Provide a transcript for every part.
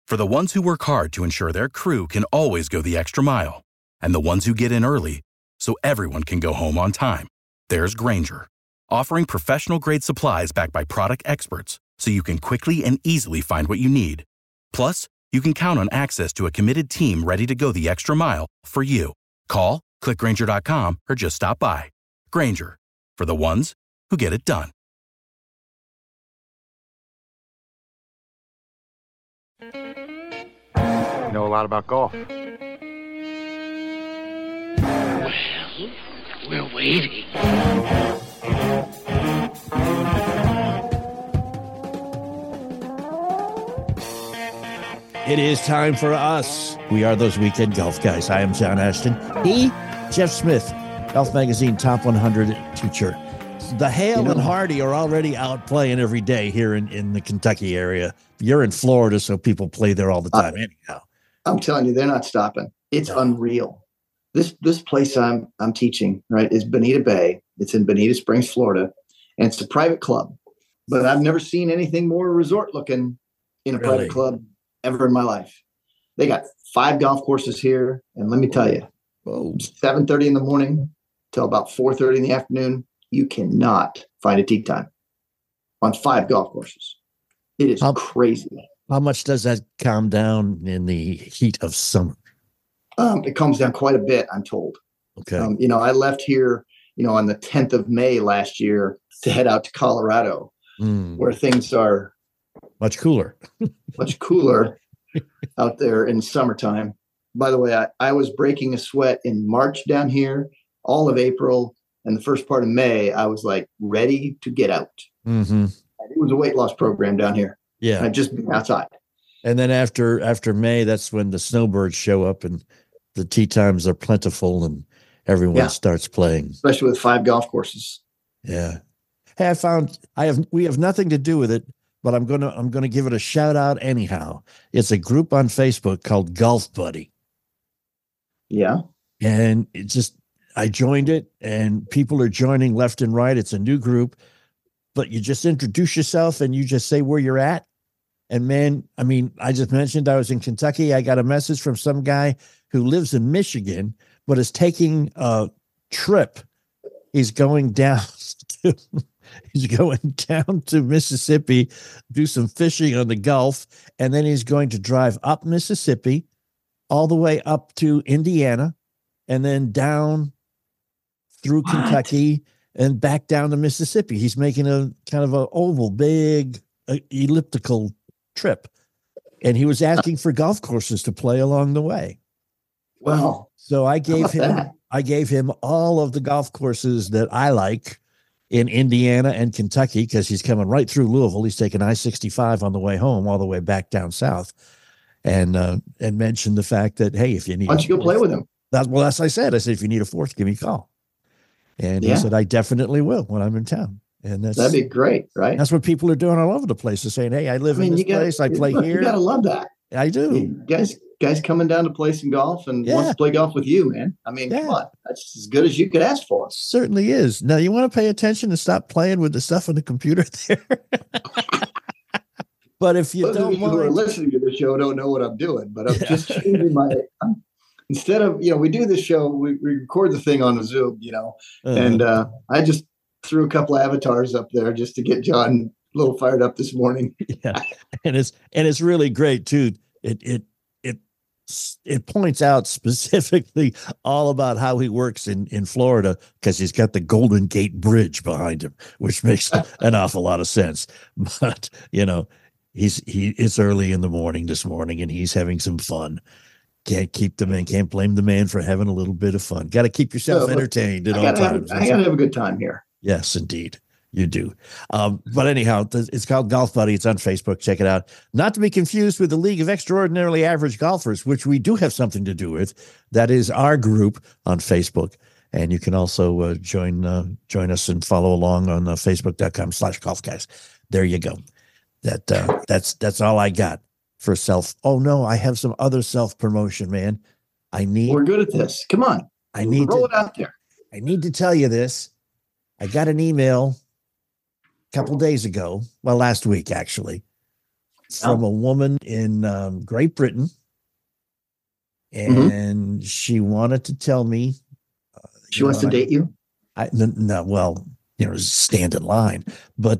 For the ones who work hard to ensure their crew can always go the extra mile, and the ones who get in early so everyone can go home on time, there's Grainger, offering professional-grade supplies backed by product experts so you can quickly and easily find what you need. Plus, you can count on access to a committed team ready to go the extra mile for you. Call, click Grainger.com, or just stop by. Grainger, for the ones who get it done. You know a lot about golf. Well, we're waiting. It is time for us. We are those weekend golf guys. I am John Ashton. He, Jeff Smith, Golf Magazine Top 100 teacher. The Hale and Hardy are already out playing every day here in the Kentucky area. You're in Florida, so people play there all the time anyhow. I'm telling you, they're not stopping. It's unreal. This place I'm teaching, right, is Bonita Bay. It's in Bonita Springs, Florida, and it's a private club. But I've never seen anything more resort looking in a private club ever in my life. They got 5 golf courses here, and let me tell you, 7:30 in the morning till about 4:30 in the afternoon, you cannot find a tee time on 5 golf courses. It is crazy. How much does that calm down in the heat of summer? It calms down quite a bit, I'm told. Okay. I left here, on the 10th of May last year to head out to Colorado, where things are much cooler out there in summertime. By the way, I was breaking a sweat in March down here, all of April, and the first part of May. I was like ready to get out. Mm-hmm. It was a weight loss program down here. Yeah. I'd just been outside. And then after May, that's when the snowbirds show up and the tee times are plentiful and everyone starts playing. Especially with 5 golf courses. Yeah. Hey, we have nothing to do with it, but I'm gonna give it a shout out anyhow. It's a group on Facebook called Golf Buddy. Yeah. And I joined it and people are joining left and right. It's a new group, but you just introduce yourself and you just say where you're at. And man, I mean, I just mentioned I was in Kentucky. I got a message from some guy who lives in Michigan, but is taking a trip. He's going down to Mississippi, do some fishing on the Gulf, and then he's going to drive up Mississippi all the way up to Indiana and then down through Kentucky and back down to Mississippi. He's making a kind of a oval, big elliptical trip. And he was asking for golf courses to play along the way. Wow. So I gave him all of the golf courses that I like in Indiana and Kentucky, because he's coming right through Louisville. He's taking I-65 on the way home, all the way back down south. And mentioned the fact that, hey, if you need, why don't you go play with him? That's what I said. I said, if you need a fourth, give me a call. And he said, I definitely will when I'm in town. And that'd be great, right? That's what people are doing all over the place. They're saying, hey, I live in this place. I play here. You got to love that. I do. Guys coming down to play some golf and wants to play golf with you, man. I mean, come on. That's as good as you could ask for. Certainly is. Now, you want to pay attention and stop playing with the stuff on the computer there. But if you Those who are listening to the show don't know what I'm doing, but I'm just changing instead of, we do this show, we record the thing on the Zoom, and I just threw a couple of avatars up there just to get John a little fired up this morning. Yeah. And it's really great too. It points out specifically all about how he works in Florida, because he's got the Golden Gate Bridge behind him, which makes an awful lot of sense. But, it's early in the morning this morning and he's having some fun. Can't blame the man for having a little bit of fun. Got to keep yourself entertained at all times. I got to have a good time here. Yes, indeed. You do. But anyhow, it's called Golf Buddy. It's on Facebook. Check it out. Not to be confused with the League of Extraordinarily Average Golfers, which we do have something to do with. That is our group on Facebook. And you can also join us and follow along on facebook.com/golfguys. There you go. That's all I got for self. Oh no, I have some other self-promotion, man. We're good at this. Come on. Roll it out there. I need to tell you this. I got an email a couple days ago, last week actually, from a woman in Great Britain, and she wanted to tell me. She wants to date you? No, well, stand in line, but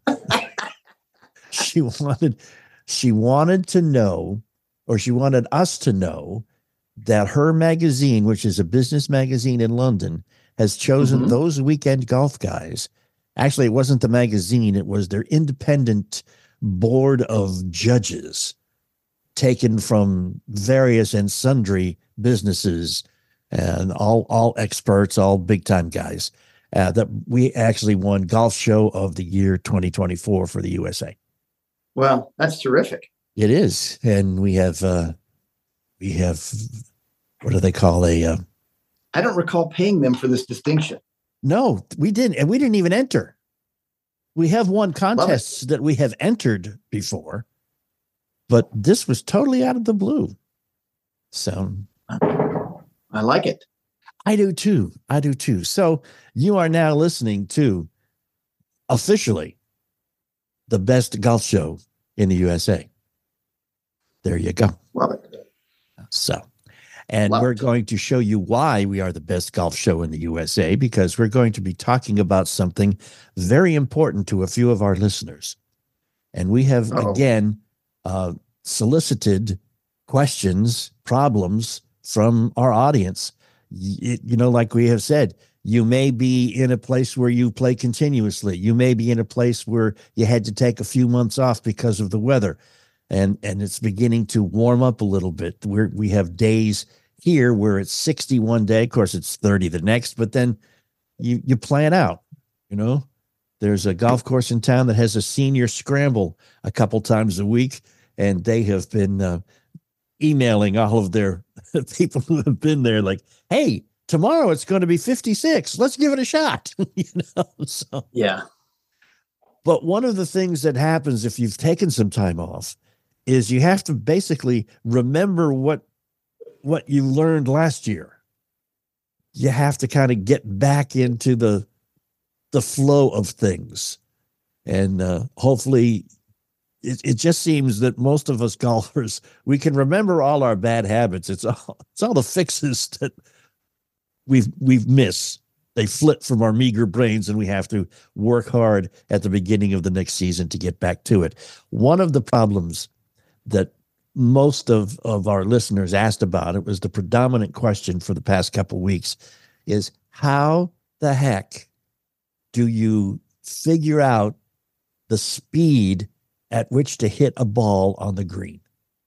she wanted to know, or she wanted us to know, that her magazine, which is a business magazine in London, has chosen those weekend golf guys. Actually, it wasn't the magazine, it was their independent board of judges taken from various and sundry businesses and all experts, all big time guys, that we actually won Golf Show of the Year 2024 for the USA. Well, that's terrific. It is. And we have, what do they call I don't recall paying them for this distinction. No, we didn't. And we didn't even enter. We have won contests that we have entered before, but this was totally out of the blue. So I like it. I do too. So you are now listening to officially the best golf show in the USA. There you go. Love it. So, and we're going to show you why we are the best golf show in the USA, because we're going to be talking about something very important to a few of our listeners. And we have, again, solicited questions, problems from our audience. Like we have said, you may be in a place where you play continuously. You may be in a place where you had to take a few months off because of the weather. And it's beginning to warm up a little bit. We have days here where it's 60 one day. Of course, it's 30 the next, but then you plan out, There's a golf course in town that has a senior scramble a couple times a week, and they have been emailing all of their people who have been there like, hey, tomorrow it's going to be 56. Let's give it a shot. So, yeah. But one of the things that happens if you've taken some time off is you have to basically remember what you learned last year. You have to kind of get back into the flow of things. And hopefully it just seems that most of us golfers, we can remember all our bad habits. It's all the fixes that we've missed. They flip from our meager brains, and we have to work hard at the beginning of the next season to get back to it. One of the problems that most of our listeners asked about, it was the predominant question for the past couple of weeks, is how the heck do you figure out the speed at which to hit a ball on the green?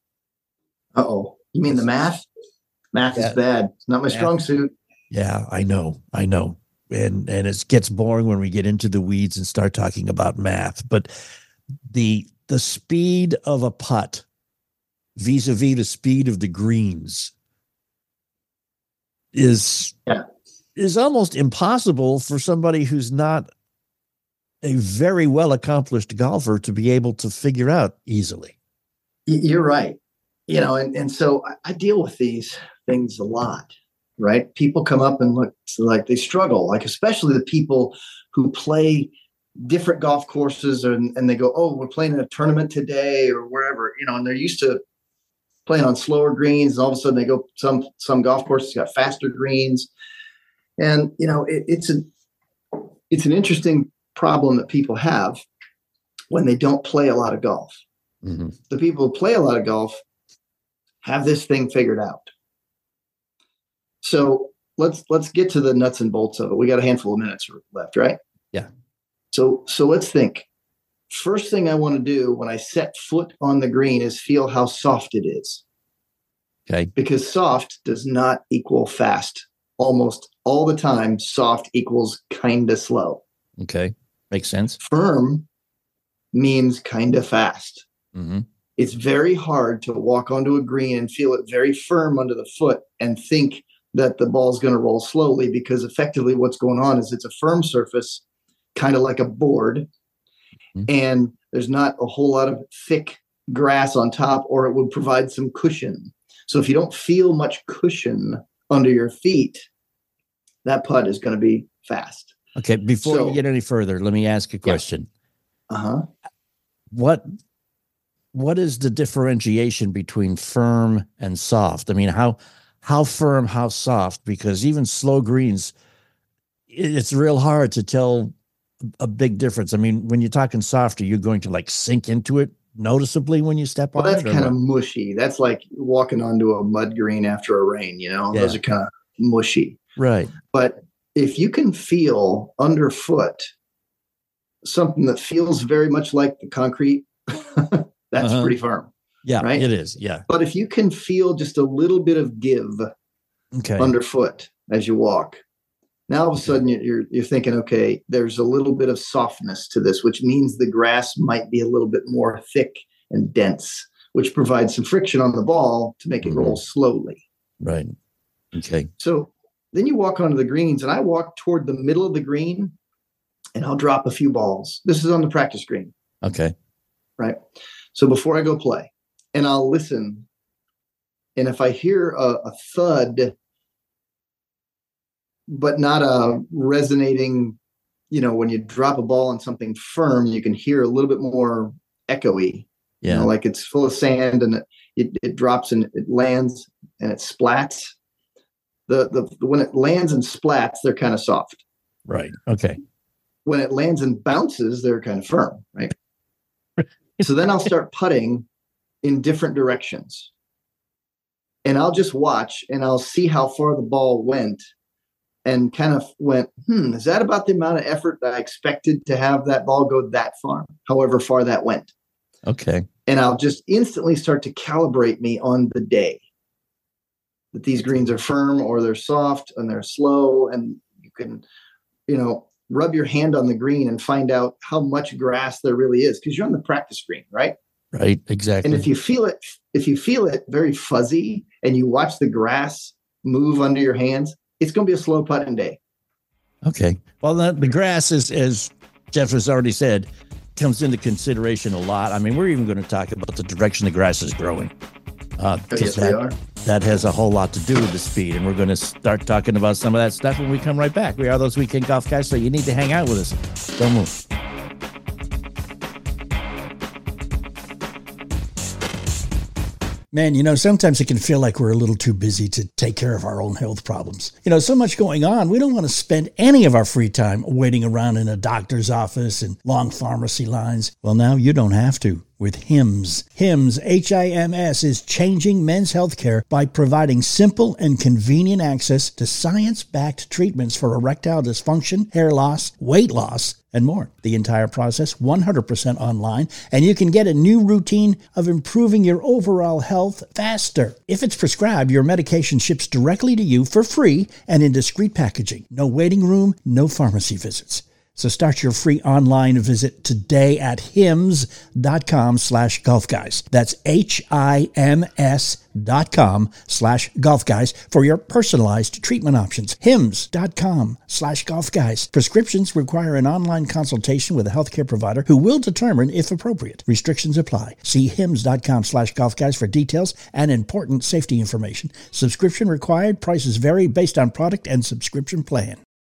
You mean the math? Math is bad. It's not my strong suit. Yeah, I know. And it gets boring when we get into the weeds and start talking about math. But the speed of a putt vis-a-vis the speed of the greens is almost impossible for somebody who's not a very well-accomplished golfer to be able to figure out easily. You're right. And so I deal with these things a lot, right? People come up and look like they struggle, like especially the people who play different golf courses and they go, oh, we're playing in a tournament today or wherever, and they're used to playing on slower greens. And all of a sudden they go, some golf courses got faster greens. And, it's an interesting problem that people have when they don't play a lot of golf. Mm-hmm. The people who play a lot of golf have this thing figured out. So let's get to the nuts and bolts of it. We got a handful of minutes left, right? Yeah. So let's think. First thing I want to do when I set foot on the green is feel how soft it is. Okay. Because soft does not equal fast. Almost all the time, soft equals kind of slow. Okay. Makes sense. Firm means kind of fast. Mm-hmm. It's very hard to walk onto a green and feel it very firm under the foot and think that the ball's going to roll slowly, because effectively what's going on is it's a firm surface, kind of like a board, and there's not a whole lot of thick grass on top, or it would provide some cushion. So if you don't feel much cushion under your feet, that putt is going to be fast. Okay, before you get any further, let me ask a question. Uh-huh. What what is the differentiation between firm and soft? I mean, how firm, how soft? Because even slow greens, it's real hard to tell a big difference. I mean, when you're talking soft, are you going to like sink into it noticeably when you step on it? That's kind of mushy. That's like walking onto a mud green after a rain, Those are kind of mushy. Right. But if you can feel underfoot something that feels very much like the concrete, that's pretty firm. Yeah, right? It is. Yeah. But if you can feel just a little bit of give underfoot as you walk, now all of a sudden you're thinking, okay, there's a little bit of softness to this, which means the grass might be a little bit more thick and dense, which provides some friction on the ball to make it roll slowly. Right. Okay. So then you walk onto the greens, and I walk toward the middle of the green, and I'll drop a few balls. This is on the practice green. Okay. Right. So before I go play, and I'll listen, and if I hear a thud, but not a resonating, when you drop a ball on something firm, you can hear a little bit more echoey, like it's full of sand and it drops and it lands and it splats. When it lands and splats, they're kind of soft. Right. Okay. When it lands and bounces, they're kind of firm. Right. So then I'll start putting in different directions, and I'll just watch and I'll see how far the ball went. And kind of went, is that about the amount of effort that I expected to have that ball go that far, however far that went? Okay. And I'll just instantly start to calibrate me on the day that these greens are firm or they're soft and they're slow. And you can, rub your hand on the green and find out how much grass there really is, because you're on the practice green, right? Right. Exactly. And if you feel it very fuzzy and you watch the grass move under your hands, it's going to be a slow putting day. Okay. Well, the grass is, as Jeff has already said, comes into consideration a lot. I mean, we're even going to talk about the direction the grass is growing. Yes, we are. That has a whole lot to do with the speed. And we're going to start talking about some of that stuff when we come right back. We are those Weekend Golf Guys, so you need to hang out with us. Don't move. Man, sometimes it can feel like we're a little too busy to take care of our own health problems. So much going on, we don't want to spend any of our free time waiting around in a doctor's office and long pharmacy lines. Well, now you don't have to with HIMS. HIMS, H-I-M-S, is changing men's healthcare by providing simple and convenient access to science-backed treatments for erectile dysfunction, hair loss, weight loss, and more. The entire process 100% online, and you can get a new routine of improving your overall health faster. If it's prescribed, your medication ships directly to you for free and in discreet packaging. No waiting room, no pharmacy visits. So start your free online visit today at hims.com/golfguys. That's HIMS.com/golfguys for your personalized treatment options. hims.com/golfguys. Prescriptions require an online consultation with a healthcare provider who will determine if appropriate. Restrictions apply. See hims.com/golfguys for details and important safety information. Subscription required. Prices vary based on product and subscription plan.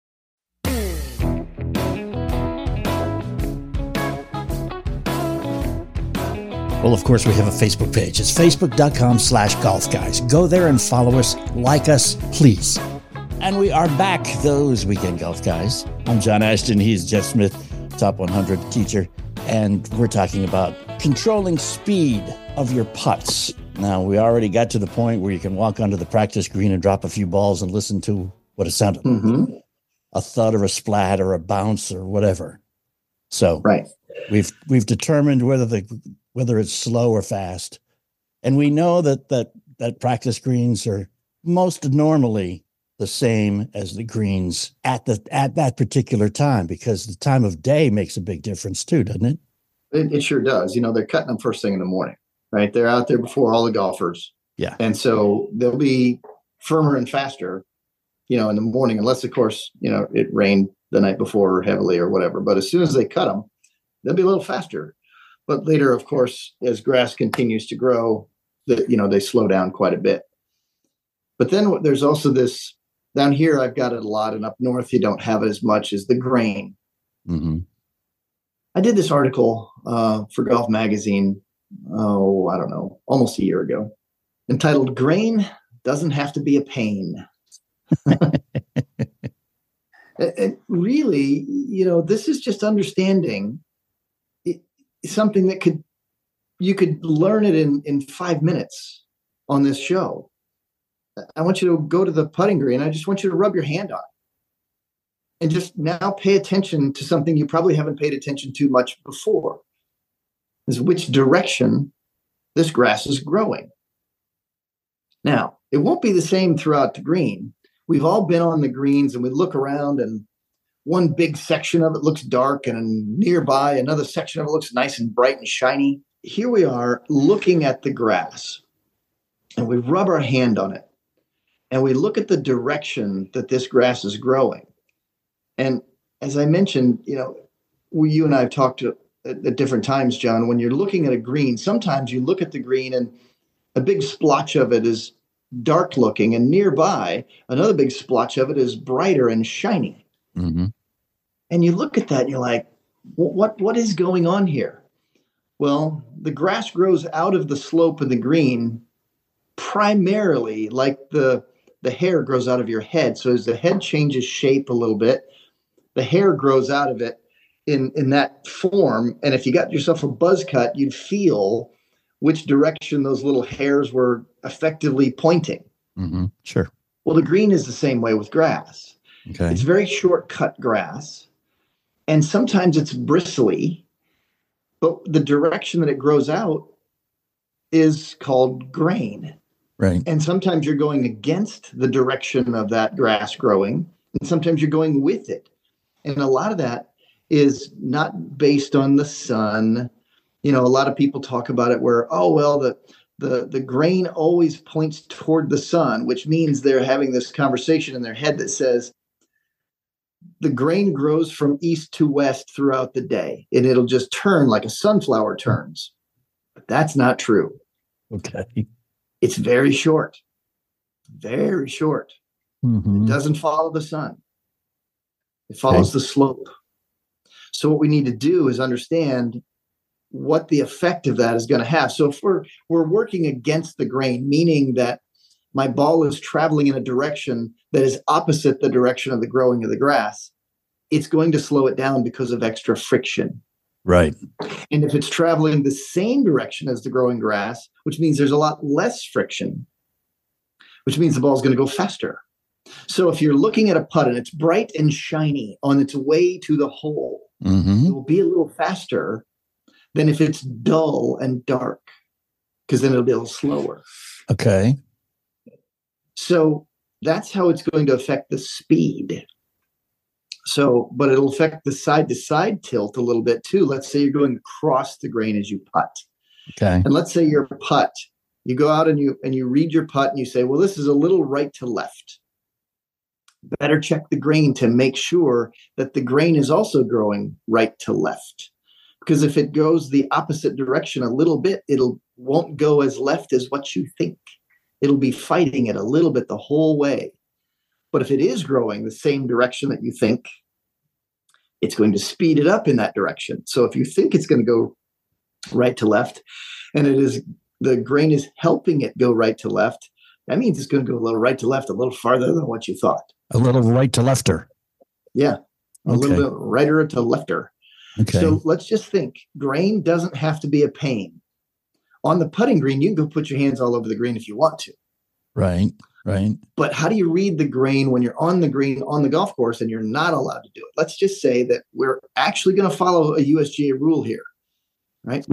Well, of course, we have a Facebook page. It's facebook.com/golfguys. Go there and follow us, like us, please. And we are back, those Weekend Golf Guys. I'm John Ashton. He's Jeff Smith, top 100 teacher. And we're talking about controlling speed of your putts. Now, we already got to the point where you can walk onto the practice green and drop a few balls and listen to what it sounded like. A thud or a splat or a bounce or whatever. So right. We've determined whether it's slow or fast. And we know that practice greens are most normally the same as the greens at that particular time, because the time of day makes a big difference too, doesn't it? It sure does. They're cutting them first thing in the morning, right? They're out there before all the golfers. Yeah. And so they'll be firmer and faster, in the morning, unless of course, it rained the night before heavily or whatever. But as soon as they cut them, they'll be a little faster. But later, of course, as grass continues to grow, they slow down quite a bit. But then there's also this, down here, I've got it a lot, and up north, you don't have it as much as the grain. Mm-hmm. I did this article for Golf Magazine I don't know, almost a year ago, entitled Grain Doesn't Have to Be a Pain. And really, this is just understanding something that you could learn it in 5 minutes on this show. I want you to go to the putting green. I just want you to rub your hand on it and just now pay attention to something you probably haven't paid attention to much before, is which direction this grass is growing. Now, it won't be the same throughout the green. We've all been on the greens and we look around and one big section of it looks dark and nearby another section of it looks nice and bright and shiny. Here we are looking at the grass and we rub our hand on it and we look at the direction that this grass is growing. And as I mentioned, you and I have talked at different times, John, when you're looking at a green, sometimes you look at the green and a big splotch of it is dark looking, and nearby another big splotch of it is brighter and shiny. Mm-hmm. And you look at that and you're like, what is going on here? Well, the grass grows out of the slope of the green primarily like the hair grows out of your head. So as the head changes shape a little bit, the hair grows out of it in that form. And if you got yourself a buzz cut, you'd feel which direction those little hairs were effectively pointing. Mm-hmm. Sure. Well, the green is the same way with grass. Okay. It's very short cut grass. And sometimes it's bristly, but the direction that it grows out is called grain. Right. And sometimes you're going against the direction of that grass growing, and sometimes you're going with it. And a lot of that is not based on the sun. A lot of people talk about it where, the grain always points toward the sun, which means they're having this conversation in their head that says the grain grows from east to west throughout the day, and it'll just turn like a sunflower turns. But that's not true. Okay. It's very short, very short. Mm-hmm. It doesn't follow the sun. It follows the slope. So what we need to do is understand what the effect of that is going to have. So if we're working against the grain, meaning that my ball is traveling in a direction that is opposite the direction of the growing of the grass, it's going to slow it down because of extra friction. Right. And if it's traveling the same direction as the growing grass, which means there's a lot less friction, which means the ball is going to go faster. So if you're looking at a putt and it's bright and shiny on its way to the hole, mm-hmm. it will be a little faster than if it's dull and dark, because then it'll be a little slower. Okay. So that's how it's going to affect the speed. So, but it'll affect the side-to-side tilt a little bit too. Let's say you're going across the grain as you putt. Okay. And let's say your putt, you go out and you read your putt and you say, well, this is a little right to left. Better check the grain to make sure that the grain is also growing right to left. Because if it goes the opposite direction a little bit, won't go as left as what you think. It'll be fighting it a little bit the whole way. But if it is growing the same direction that you think, it's going to speed it up in that direction. So if you think it's going to go right to left, and the grain is helping it go right to left, that means it's going to go a little right to left, a little farther than what you thought. A little right to lefter. Yeah. A little bit righter to lefter. Okay. So let's just think, grain doesn't have to be a pain. On the putting green, you can go put your hands all over the green if you want to. Right. But how do you read the grain when you're on the green on the golf course and you're not allowed to do it? Let's just say that we're actually going to follow a USGA rule here, right?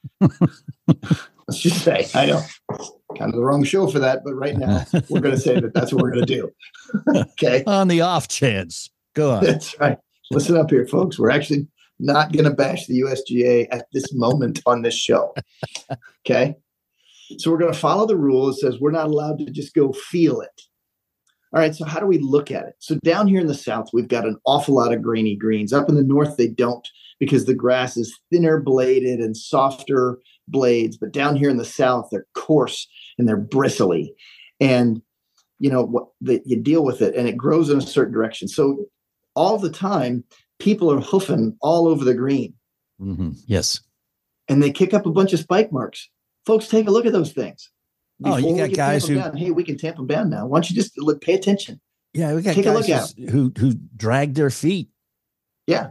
Let's just say, I know, kind of the wrong show for that, but right now we're going to say that that's what we're going to do. Okay. On the off chance. Go on. That's right. Listen up here, folks. We're actually not going to bash the USGA at this moment on this show. Okay. So we're going to follow the rule. It says we're not allowed to just go feel it. All right. So how do we look at it? So down here in the South, we've got an awful lot of grainy greens. Up in the North, they don't, because the grass is thinner bladed and softer blades. But down here in the South, they're coarse and they're bristly. And, you deal with it and it grows in a certain direction. So all the time, people are hoofing all over the green. Mm-hmm. Yes. and they kick up a bunch of spike marks. Folks, take a look at those things. Oh, you got guys who, hey, we can tamp them down now. Why don't you just pay attention? Yeah, we got guys who drag their feet. Yeah.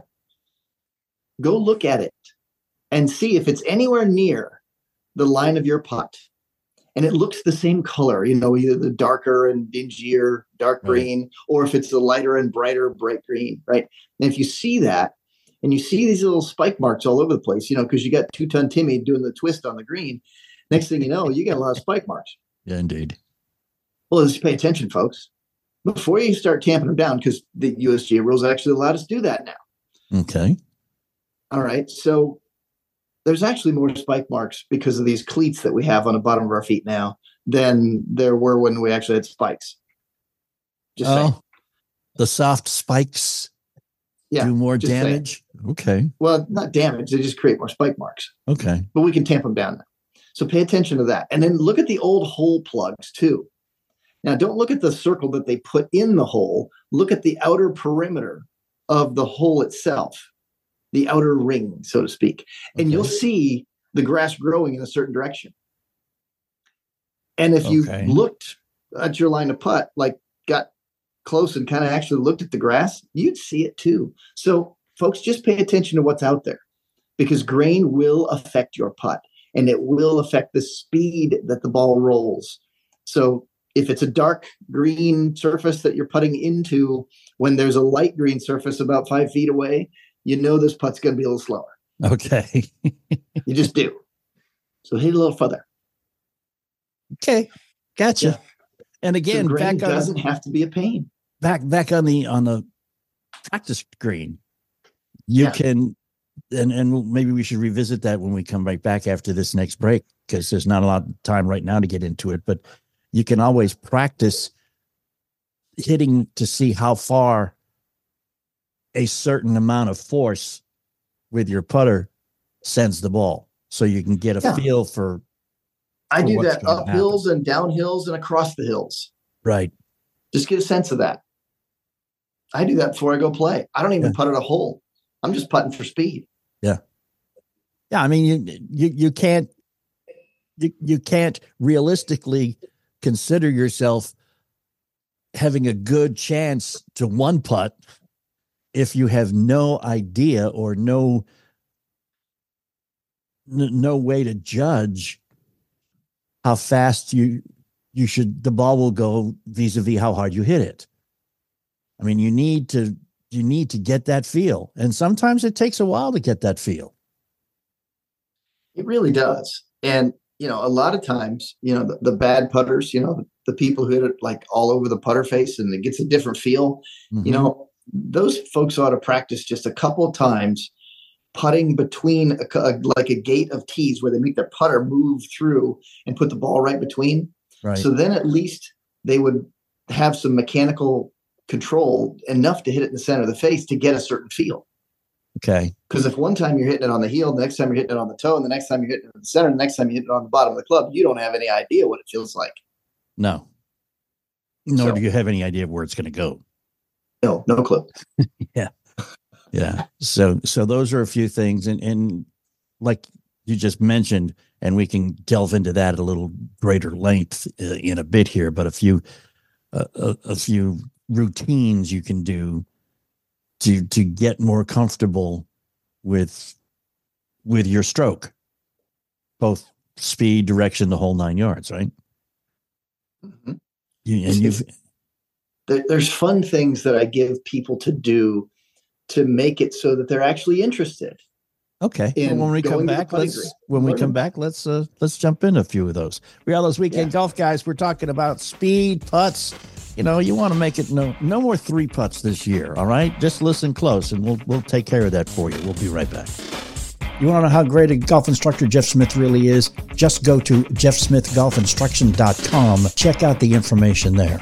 Go look at it and see if it's anywhere near the line of your putt. And it looks the same color, either the darker and dingier dark green, or if it's the lighter and brighter bright green, right? And if you see that, and you see these little spike marks all over the place, because you got 2-ton Timmy doing the twist on the green, next thing you know, you get a lot of spike marks. Yeah, indeed. Well, just pay attention, folks. Before you start tamping them down, because the USGA rules actually allow us to do that now. Okay. All right. So there's actually more spike marks because of these cleats that we have on the bottom of our feet now than there were when we actually had spikes. Just saying. The soft spikes do more damage? Saying. Okay. Well, not damage. They just create more spike marks. Okay. But we can tamp them down now. So pay attention to that. And then look at the old hole plugs too. Now, don't look at the circle that they put in the hole. Look at the outer perimeter of the hole itself. The outer ring, so to speak. And you'll see the grass growing in a certain direction. And if you looked at your line of putt, like got close and kind of actually looked at the grass, you'd see it too. So folks, just pay attention to what's out there, because grain will affect your putt and it will affect the speed that the ball rolls. So if it's a dark green surface that you're putting into when there's a light green surface about 5 feet away, this putt's going to be a little slower. Okay. You just do. So hit a little further. Okay. Gotcha. Yeah. And again, so grain doesn't have to be a pain. Back on the practice green, you can, and maybe we should revisit that when we come right back after this next break, because there's not a lot of time right now to get into it, but you can always practice hitting to see how far a certain amount of force with your putter sends the ball, so you can get a feel for. I do that up hills and down hills and across the hills. Right. Just get a sense of that. I do that before I go play. I don't even putt at a hole. I'm just putting for speed. Yeah. Yeah. I mean, you can't realistically consider yourself having a good chance to one putt if you have no idea or no way to judge how fast the ball will go vis-a-vis how hard you hit it. I mean, you need to get that feel. And sometimes it takes a while to get that feel. It really does. And, a lot of times, the bad putters, the people who hit it like all over the putter face and it gets a different feel, those folks ought to practice just a couple of times putting between like a gate of tees where they make their putter move through and put the ball right between. Right. So then at least they would have some mechanical control enough to hit it in the center of the face to get a certain feel. Okay. Because if one time you're hitting it on the heel, the next time you're hitting it on the toe, and the next time you're hitting it in the center, and the next time you hit it on the bottom of the club, you don't have any idea what it feels like. No. Nor do you have any idea where it's going to go. No clue. Yeah. Yeah. So those are a few things. And like you just mentioned, and we can delve into that at a little greater length in a bit here, but a few routines you can do to get more comfortable with your stroke, both speed, direction, the whole 9 yards, right? Mm-hmm. There's fun things that I give people to do to make it so that they're actually interested. Okay. Well, when we come back, let's jump in a few of those. We are those weekend golf guys. We're talking about speed, putts. You want to make it no more 3 putts this year. All right. Just listen close and we'll take care of that for you. We'll be right back. You want to know how great a golf instructor Jeff Smith really is? Just go to jeffsmithgolfinstruction.com. Check out the information there.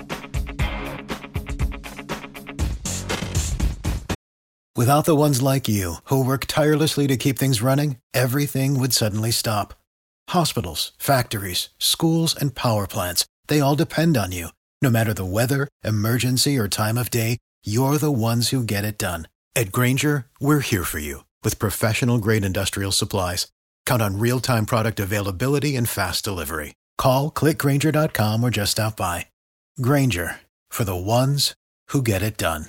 Without the ones like you, who work tirelessly to keep things running, everything would suddenly stop. Hospitals, factories, schools, and power plants, they all depend on you. No matter the weather, emergency, or time of day, you're the ones who get it done. At Grainger, we're here for you with professional-grade industrial supplies. Count on real-time product availability and fast delivery. Call, click Grainger.com, or just stop by. Grainger, for the ones who get it done.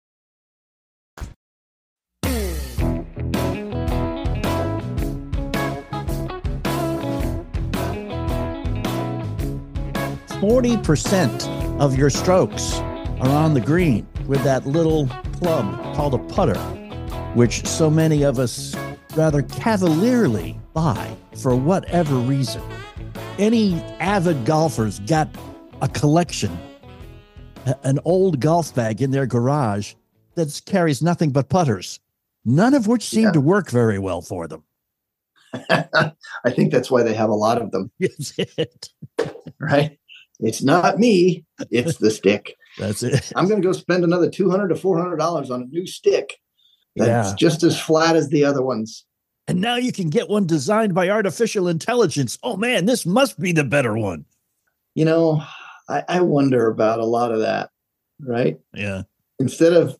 %40 of your strokes are on the green with that little club called a putter, which so many of us rather cavalierly buy for whatever reason. Any avid golfer's got a collection, an old golf bag in their garage that carries nothing but putters, none of which seem to work very well for them. I think that's why they have a lot of them. That's it. Right? It's not me. It's the stick. That's it. I'm going to go spend another $200 to $400 on a new stick that's just as flat as the other ones. And now you can get one designed by artificial intelligence. Oh, man, this must be the better one. You know, I wonder about a lot of that, right? Yeah. Instead of,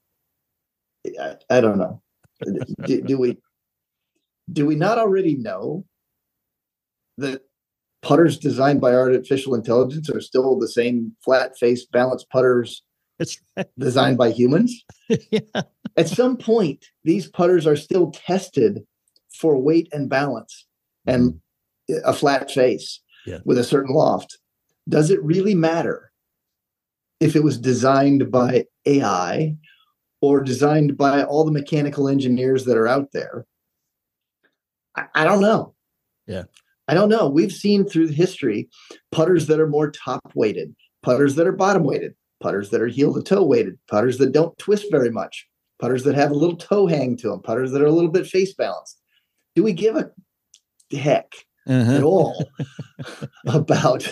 I don't know. Do we not already know that putters designed by artificial intelligence are still the same flat-faced, balanced putters designed by humans? Yeah. At some point, these putters are still tested for weight and balance and a flat face with a certain loft. Does it really matter if it was designed by AI or designed by all the mechanical engineers that are out there? I don't know. Yeah. I don't know. We've seen through history putters that are more top weighted, putters that are bottom weighted, putters that are heel to toe weighted, putters that don't twist very much, putters that have a little toe hang to them, putters that are a little bit face balanced. Do we give a heck at all about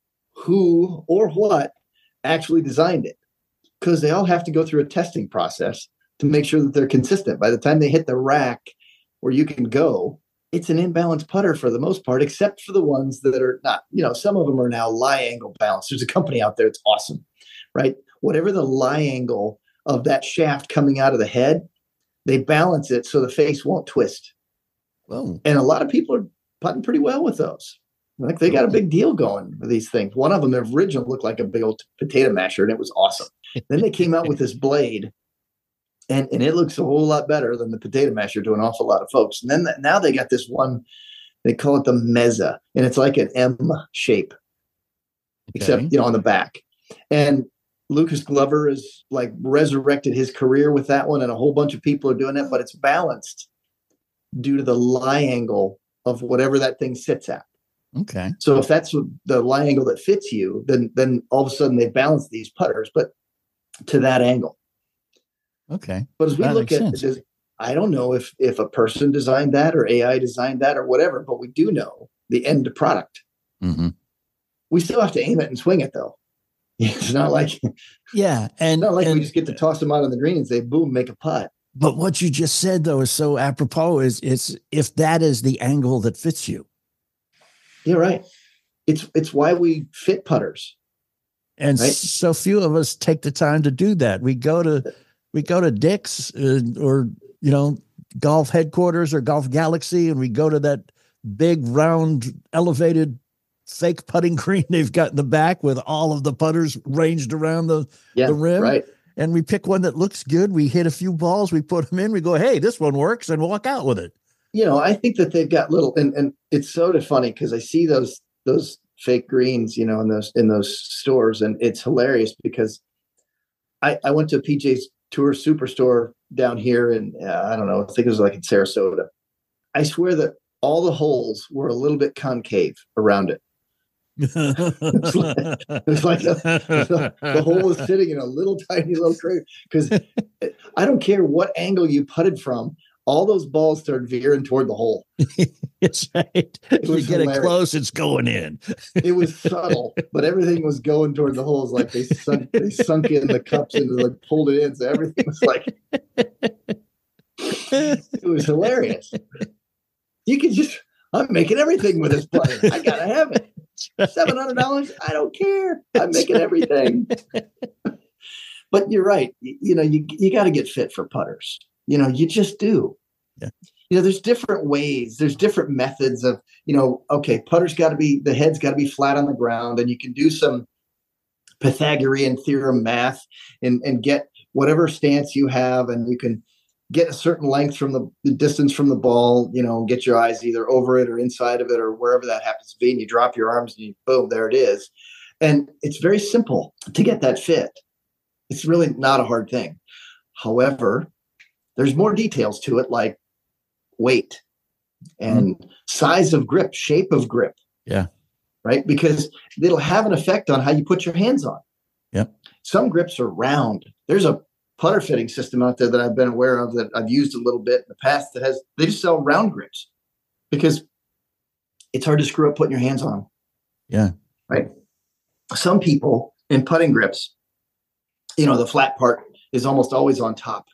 who or what actually designed it? Because they all have to go through a testing process to make sure that they're consistent. By the time they hit the rack where you can go, it's an imbalanced putter for the most part, except for the ones that are not. You know, some of them are now lie angle balanced. There's a company out there that's awesome, right? Whatever the lie angle of that shaft coming out of the head, they balance it so the face won't twist. Whoa. And a lot of people are putting pretty well with those. Like they got a big deal going with these things. One of them, the original, looked like a big old potato masher, and it was awesome. Then they came out with this blade, and it looks a whole lot better than the potato masher to an awful lot of folks. And then now they got this one, they call it the Meza, and it's like an M shape, except, you know, on the back. And Lucas Glover has like resurrected his career with that one, and a whole bunch of people are doing it, but it's balanced due to the lie angle of whatever that thing sits at. Okay. So if that's the lie angle that fits you, then all of a sudden they balance these putters, but to that angle. Okay. But as we look at it, I don't know if a person designed that or AI designed that or whatever, but we do know the end product. Mm-hmm. We still have to aim it and swing it, though. It's not like and it's not like we just get to toss them out on the green and say, boom, make a putt. But what you just said, though, is so apropos. It's if that is the angle that fits you. Yeah, right. It's why we fit putters. And right? So few of us take the time to do that. We go to Dick's or, you know, Golf Headquarters or Golf Galaxy, and we go to that big round elevated fake putting green they've got in the back with all of the putters ranged around the rim. Right. And we pick one that looks good. We hit a few balls. We put them in. We go, hey, this one works, and walk out with it. You know, I think that they've got little, and it's sort of funny because I see those fake greens, you know, in those stores, and it's hilarious because I went to a PGA's Tour Superstore down here, and I don't know, I think it was like in Sarasota. I swear that all the holes were a little bit concave around it. It's like the hole is sitting in a little tiny little crater because I don't care what angle you putted from. All those balls started veering toward the hole. It's right. If you get it close, it's going in. It was subtle, but everything was going toward the holes. Like they sunk in the cups and like pulled it in. So everything was like, it was hilarious. You could I'm making everything with this putter. I got to have it. $700. I don't care. I'm making everything. But you're right. You know, you got to get fit for putters. You know, you just do. Yeah. there's different ways, there's different methods of, okay, the head's got to be flat on the ground, and you can do some Pythagorean theorem math and get whatever stance you have, and you can get a certain length from the distance from the ball, get your eyes either over it or inside of it or wherever that happens to be, and you drop your arms and boom, there it is. And it's very simple to get that fit. It's really not a hard thing. However, there's more details to it, like weight and size of grip, shape of grip. Yeah. Right. Because it'll have an effect on how you put your hands on. Yep. Some grips are round. There's a putter fitting system out there that I've been aware of that I've used a little bit in the past they just sell round grips because it's hard to screw up putting your hands on them. Yeah. Right. Some people in putting grips, the flat part is almost always on top.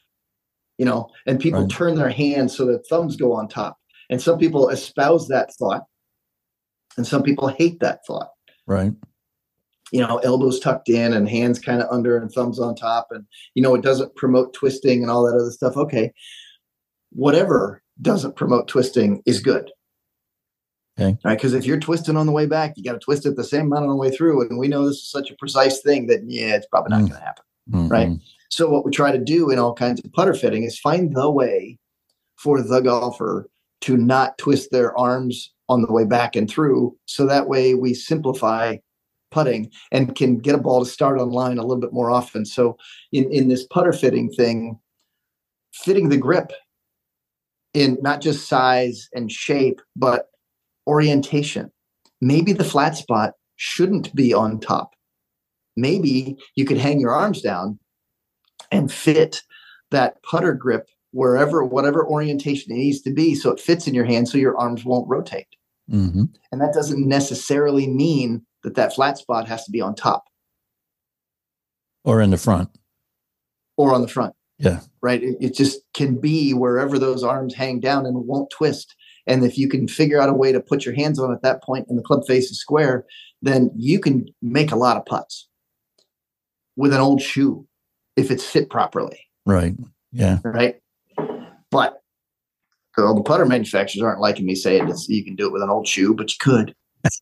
And people turn their hands so that thumbs go on top. And some people espouse that thought. And some people hate that thought. Right. Elbows tucked in and hands kind of under and thumbs on top. And, it doesn't promote twisting and all that other stuff. Okay. Whatever doesn't promote twisting is good. Okay. Right. Because if you're twisting on the way back, you got to twist it the same amount on the way through. And we know this is such a precise thing that, it's probably not going to happen. Mm-hmm. Right. So what we try to do in all kinds of putter fitting is find the way for the golfer to not twist their arms on the way back and through. So that way we simplify putting and can get a ball to start on line a little bit more often. So in this putter fitting thing, fitting the grip in not just size and shape, but orientation. Maybe the flat spot shouldn't be on top. Maybe you could hang your arms down and fit that putter grip whatever orientation it needs to be, so it fits in your hand so your arms won't rotate. Mm-hmm. And that doesn't necessarily mean that flat spot has to be on top. Or in the front. Or on the front. Yeah. Right? It just can be wherever those arms hang down and won't twist. And if you can figure out a way to put your hands on at that point and the club face is square, then you can make a lot of putts with an old shoe if it's fit properly. Right. Yeah. Right. But all the putter manufacturers aren't liking me saying you can do it with an old shoe, but you could.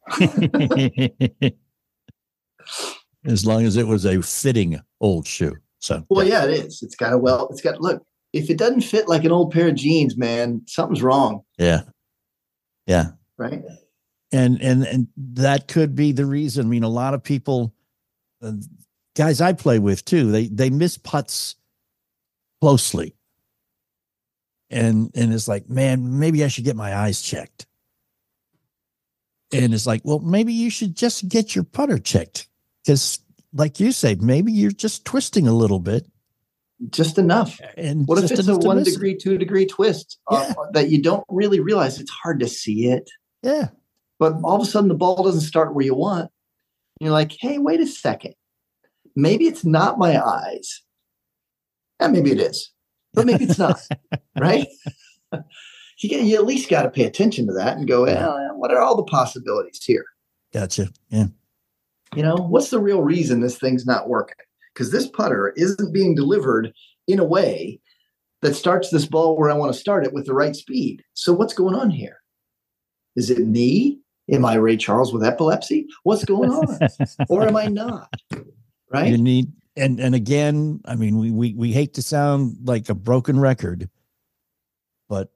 As long as it was a fitting old shoe. So, yeah, it is. Look, if it doesn't fit like an old pair of jeans, man, something's wrong. Yeah. Yeah. Right. And that could be the reason. I mean, a lot of people, guys I play with too, they miss putts closely. And it's like, man, maybe I should get my eyes checked. And it's like, well, maybe you should just get your putter checked. Because like you say, maybe you're just twisting a little bit. Just enough. And what if it's a 1 degree, 2 degree twist that you don't really realize? It's hard to see it. Yeah. But all of a sudden the ball doesn't start where you want. And you're like, hey, wait a second. Maybe it's not my eyes. And maybe it is. But maybe it's not. Right? You at least got to pay attention to that and go, what are all the possibilities here? Gotcha. Yeah. What's the real reason this thing's not working? Because this putter isn't being delivered in a way that starts this ball where I want to start it with the right speed. So what's going on here? Is it me? Am I Ray Charles with epilepsy? What's going on? Or am I not? Right? You need, and again, I mean, we hate to sound like a broken record, but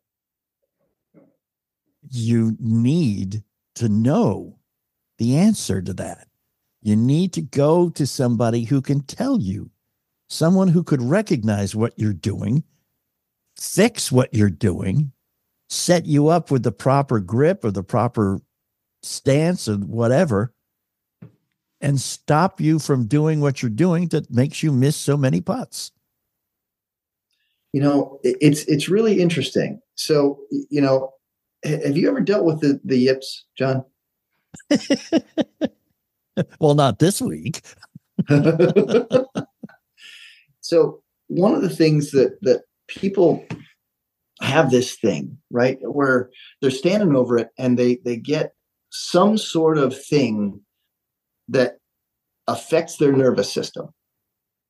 you need to know the answer to that. You need to go to somebody who can tell you, someone who could recognize what you're doing, fix what you're doing, set you up with the proper grip or the proper stance or whatever, and stop you from doing what you're doing that makes you miss so many putts. It's really interesting. So, have you ever dealt with the yips, John? Well, not this week. So one of the things that people have this thing, right, where they're standing over it and they get some sort of thing that affects their nervous system.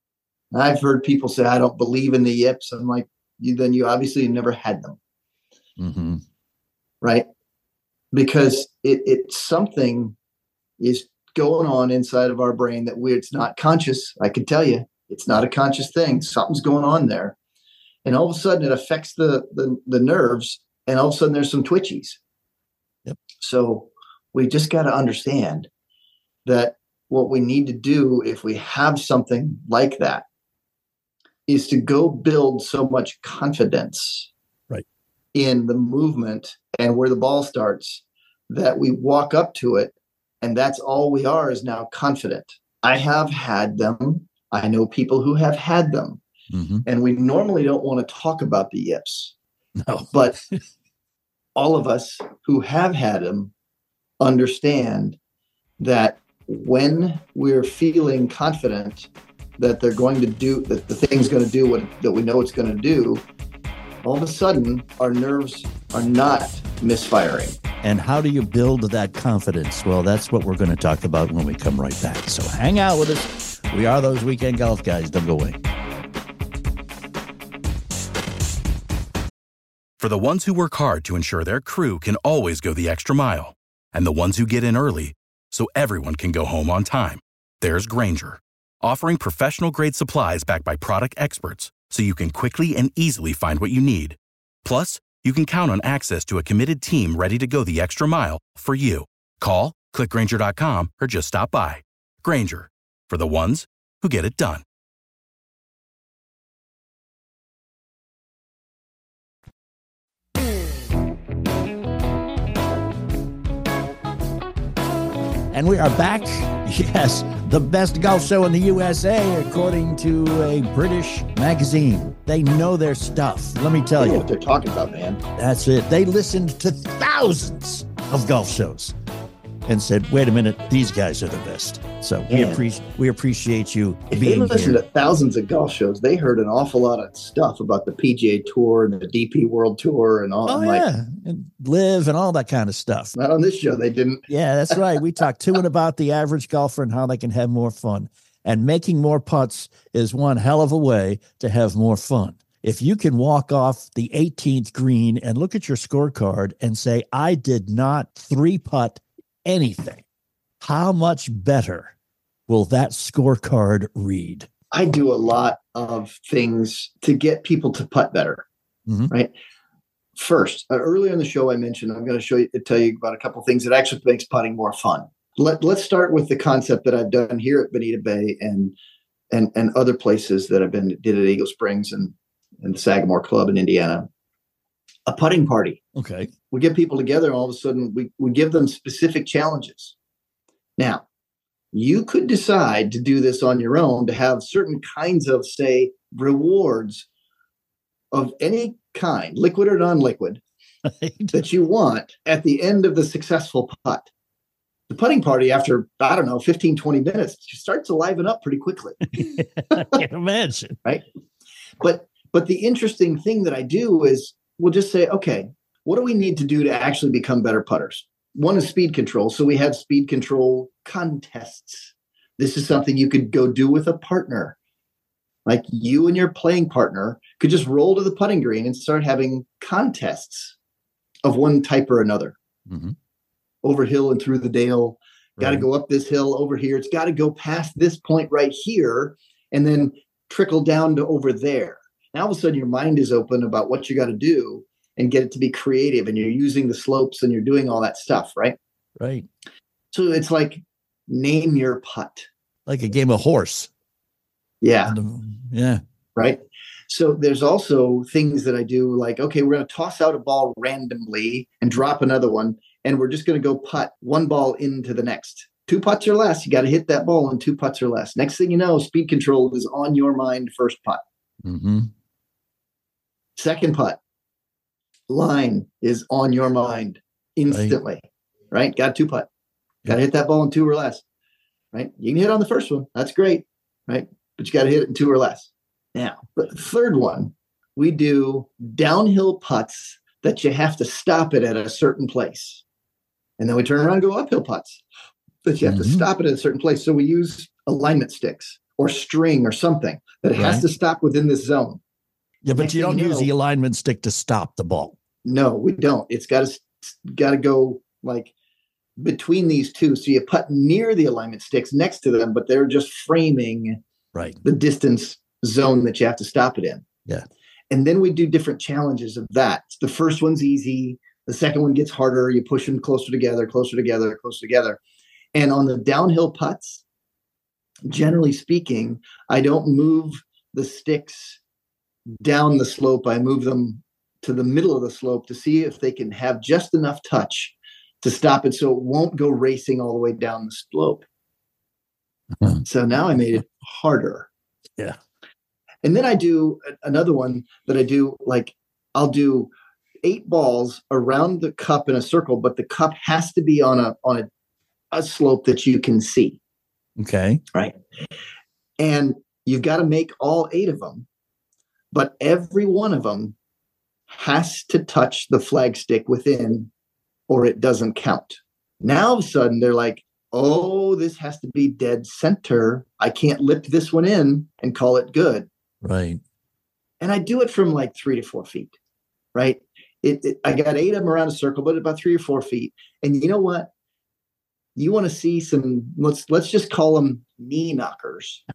I've heard people say, I don't believe in the yips. I'm like, then you obviously never had them. Mm-hmm. Right? Because it's something is going on inside of our brain that it's not conscious. I can tell you, it's not a conscious thing. Something's going on there. And all of a sudden it affects the nerves, and all of a sudden there's some twitchies. Yep. So we just got to understand that what we need to do if we have something like that is to go build so much confidence in the movement and where the ball starts that we walk up to it, and that's all we are is now confident. I have had them. I know people who have had them. Mm-hmm. And we normally don't want to talk about the yips. No. But all of us who have had them understand that when we're feeling confident that they're going to do, that the thing's going to do what that we know it's going to do, all of a sudden our nerves are not misfiring. And how do you build that confidence? Well, that's what we're going to talk about when we come right back. So hang out with us. We are those weekend golf guys. Don't go away. For the ones who work hard to ensure their crew can always go the extra mile, and the ones who get in early so everyone can go home on time, there's Grainger, offering professional-grade supplies backed by product experts so you can quickly and easily find what you need. Plus, you can count on access to a committed team ready to go the extra mile for you. Call, click Grainger.com, or just stop by. Grainger, for the ones who get it done. And we are back. Yes, the best golf show in the USA, according to a British magazine. They know their stuff. Let me tell I know you. what they're talking about, man. That's it. They listened to thousands of golf shows and said, wait a minute, these guys are the best. So we appreciate you If they being listened here. to thousands of golf shows, they heard an awful lot of stuff about the PGA Tour and the DP World Tour and all. Oh, I'm yeah. And live and all that kind of stuff. not on this show, they didn't. Yeah, that's right. We talk to and about the average golfer and how they can have more fun. And making more putts is one hell of a way to have more fun. If you can walk off the 18th green and look at your scorecard and say, I did not 3-putt anything, how much better will that scorecard read? I do a lot of things to get people to putt better, right? First, earlier in the show, I mentioned I'm going to tell you about a couple of things that actually makes putting more fun. Let's start with the concept that I've done here at Bonita Bay and other places that I've did at Eagle Springs and the Sagamore Club in Indiana. A putting party. Okay. We get people together, and all of a sudden we give them specific challenges. Now, you could decide to do this on your own, to have certain kinds of, say, rewards of any kind, liquid or non-liquid, that you want at the end of the successful putt. The putting party, after, 15, 20 minutes, starts to liven up pretty quickly. I can imagine. Right? But the interesting thing that I do is we'll just say, okay, what do we need to do to actually become better putters? One is speed control. So we have speed control contests. This is something you could go do with a partner. Like you and your playing partner could just roll to the putting green and start having contests of one type or another. Mm-hmm. Over hill and through the dale. Got to go up this hill over here. It's got to go past this point right here and then trickle down to over there. Now, all of a sudden, your mind is open about what you got to do and get it to be creative. And you're using the slopes and you're doing all that stuff, right? Right. So it's like name your putt. Like a game of horse. Yeah. Yeah. Right. So there's also things that I do like, okay, we're going to toss out a ball randomly and drop another one. And we're just going to go putt one ball into the next. 2 putts or less. You got to hit that ball in 2 putts or less. Next thing you know, speed control is on your mind first putt. Mm-hmm. Second putt. Line is on your mind instantly. Right? Got 2 putt. Got to hit that ball in 2 or less. Right? You can hit on the first one. That's great. Right? But you got to hit it in 2 or less. Now, the third one, we do downhill putts that you have to stop it at a certain place. And then we turn around and go uphill putts that you have to stop it at a certain place. So we use alignment sticks or string or something that it has to stop within this zone. Yeah, but Next you don't thing you use know- the alignment stick to stop the ball. No, we don't. It's got to go like between these two. So you putt near the alignment sticks next to them, but they're just framing the distance zone that you have to stop it in. Yeah. And then we do different challenges of that. The first one's easy. The second one gets harder. You push them closer together, closer together, closer together. And on the downhill putts, generally speaking, I don't move the sticks down the slope. I move them to the middle of the slope to see if they can have just enough touch to stop it so it won't go racing all the way down the slope. So now I made it harder. Yeah. And then I do another one that I do, like I'll do 8 balls around the cup in a circle, but the cup has to be on a slope that you can see. Okay. Right. And you've got to make all 8 of them, but every one of them has to touch the flagstick within, or it doesn't count. Now all of a sudden they're like, oh, this has to be dead center. I can't lip this one in and call it good. Right. And I do it from like 3 to 4 feet. Right. I got 8 of them around a circle, but about 3 or 4 feet. And you know what? You want to see some, let's just call them knee knockers.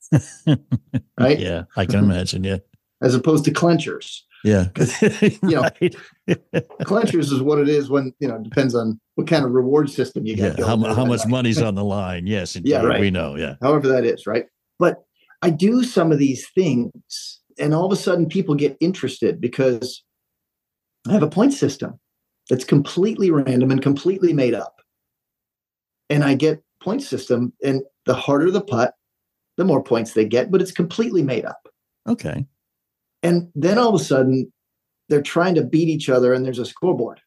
Right. Yeah. I can imagine. Yeah. As opposed to clenchers. Yeah. Right. Clenchers is what it is when, it depends on what kind of reward system you get. Yeah, how much money's on the line. Yes. Indeed. Yeah. Right. We know. Yeah. However that is. Right. But I do some of these things and all of a sudden people get interested because I have a point system that's completely random and completely made up. And I get point system, and the harder the putt, the more points they get, but it's completely made up. Okay. And then all of a sudden they're trying to beat each other and there's a scoreboard.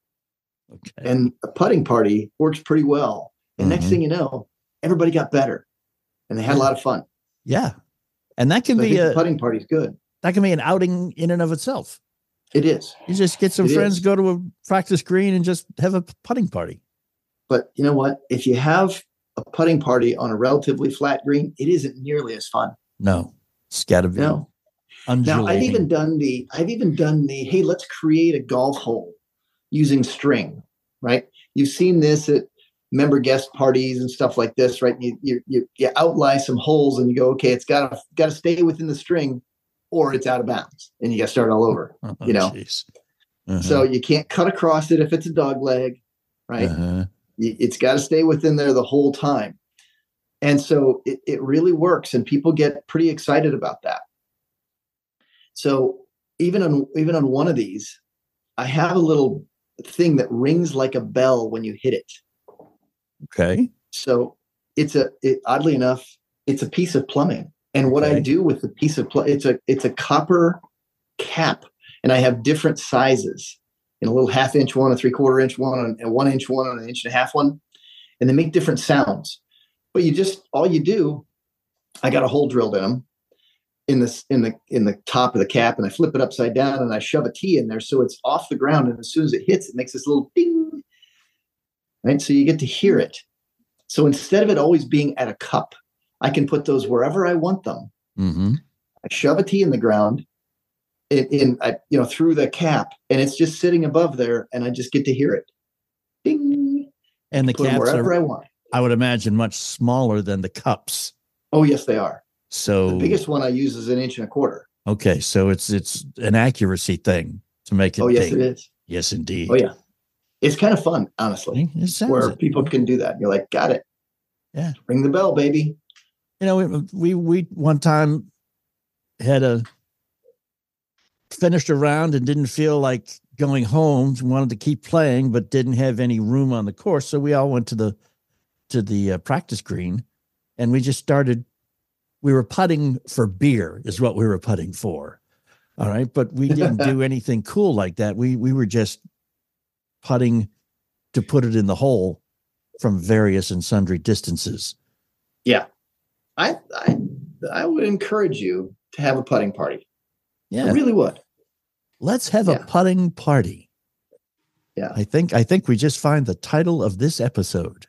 Okay. And a putting party works pretty well. And next thing you know, everybody got better and they had a lot of fun. Yeah. And that can be a putting party's good. That can be an outing in and of itself. It is. You just get some friends, go to a practice green and just have a putting party. But you know what? If you have a putting party on a relatively flat green, it isn't nearly as fun. No, it's got to be. No. Now I've even done the, hey, let's create a golf hole using string, right? You've seen this at member guest parties and stuff like this, right? You outline some holes and you go, okay, it's got to stay within the string or it's out of bounds and you got to start all over, So you can't cut across it if it's a dog leg, right? It's got to stay within there the whole time. And so it really works and people get pretty excited about that. So even on one of these, I have a little thing that rings like a bell when you hit it. Okay. So oddly enough, it's a piece of plumbing. And what I do with the piece of it's a copper cap, and I have different sizes. In a little 1/2 inch one, a 3/4 inch one, a 1 inch one, and an 1.5 inch one, and they make different sounds. But all you do, I got a hole drilled in them in the top of the cap, and I flip it upside down, and I shove a tee in there so it's off the ground, and as soon as it hits, it makes this little ding. Right, so you get to hear it. So instead of it always being at a cup, I can put those wherever I want them. Mm-hmm. I shove a tee in the ground, through the cap, and it's just sitting above there, and I just get to hear it. Ding. And the caps wherever I want. I would imagine much smaller than the cups. Oh, yes, they are. So the biggest one I use is 1.25 inches. Okay, so it's an accuracy thing to make it. Oh, yes, it is. Yes, indeed. Oh, yeah. It's kind of fun, honestly, where people can do that. You're like, got it. Yeah. Ring the bell, baby. We one time had finished a round and didn't feel like going home. Wanted to keep playing, but didn't have any room on the course. So we all went to the practice green, and we just started. We were putting for beer, is what we were putting for. All right, but we didn't do anything cool like that. We were just putting to put it in the hole from various and sundry distances. Yeah, I would encourage you to have a putting party. Yeah, I really would. Let's have a putting party. Yeah, I think we just find the title of this episode.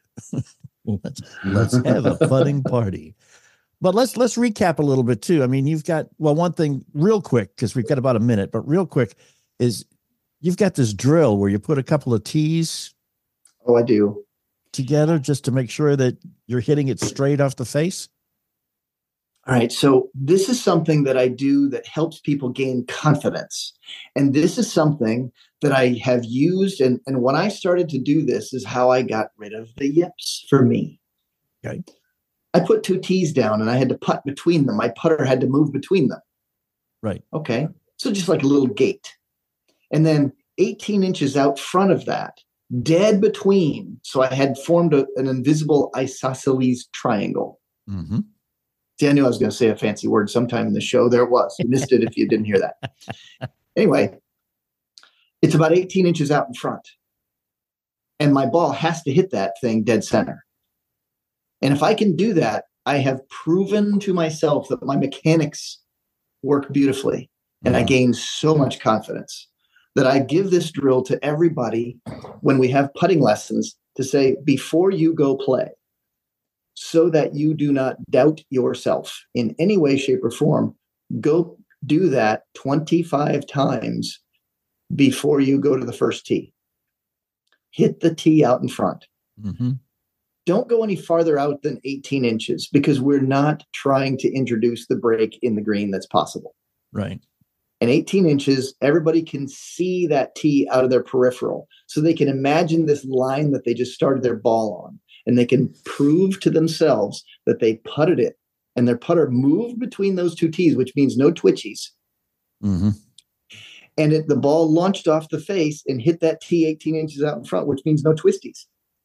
let's have a putting party. But let's recap a little bit too. I mean, you've got one thing real quick because we've got about a minute. But real quick is You've got this drill where you put a couple of tees Oh, I do. together just to make sure that you're hitting it straight off the face. All right. So this is something that I do that helps people gain confidence. And this is something that I have used. And when I started to do this is how I got rid of the yips for me. Okay. I put 2 tees down and I had to putt between them. My putter had to move between them. Right. Okay. So just like a little gate. And then 18 inches out front of that, dead between. So I had formed an invisible isosceles triangle. Mm-hmm. See, I knew I was going to say a fancy word sometime in the show. There it was. You missed it if you didn't hear that. Anyway, it's about 18 inches out in front. And my ball has to hit that thing dead center. And if I can do that, I have proven to myself that my mechanics work beautifully. And I gain so much confidence that I give this drill to everybody when we have putting lessons to say, before you go play, so that you do not doubt yourself in any way, shape, or form, go do that 25 times before you go to the first tee. Hit the tee out in front. Mm-hmm. Don't go any farther out than 18 inches because we're not trying to introduce the break in the green that's possible. Right. And 18 inches, everybody can see that tee out of their peripheral. So they can imagine this line that they just started their ball on. And they can prove to themselves that they putted it. And their putter moved between those 2 tees, which means no twitchies. Mm-hmm. And the ball launched off the face and hit that tee 18 inches out in front, which means no twisties.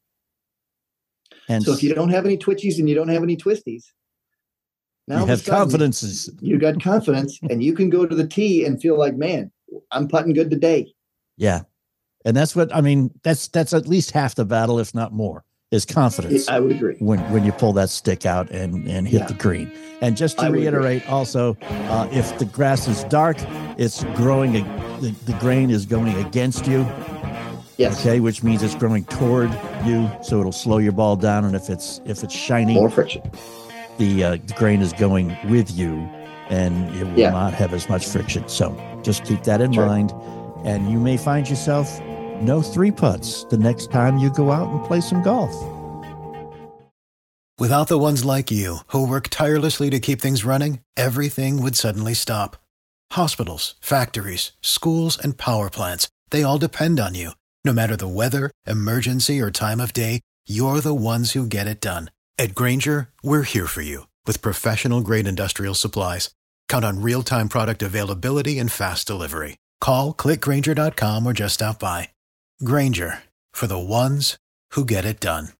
And so if you don't have any twitchies and you don't have any twisties, now you have confidence. You got confidence and you can go to the tee and feel like, man, I'm putting good today. Yeah. And that's what, I mean, that's at least half the battle, if not more, is confidence. I would agree. When you pull that stick out and hit the green. And just to reiterate also, if the grass is dark, it's growing, the grain is going against you. Yes. Okay, which means it's growing toward you, so it'll slow your ball down. And if it's shiny, more friction. The grain is going with you, and it will not have as much friction. So just keep that in mind, and you may find yourself no 3-putts the next time you go out and play some golf. Without the ones like you, who work tirelessly to keep things running, everything would suddenly stop. Hospitals, factories, schools, and power plants, they all depend on you. No matter the weather, emergency, or time of day, you're the ones who get it done. At Grainger, we're here for you with professional-grade industrial supplies. Count on real-time product availability and fast delivery. Call, click Grainger.com, or just stop by. Grainger, for the ones who get it done.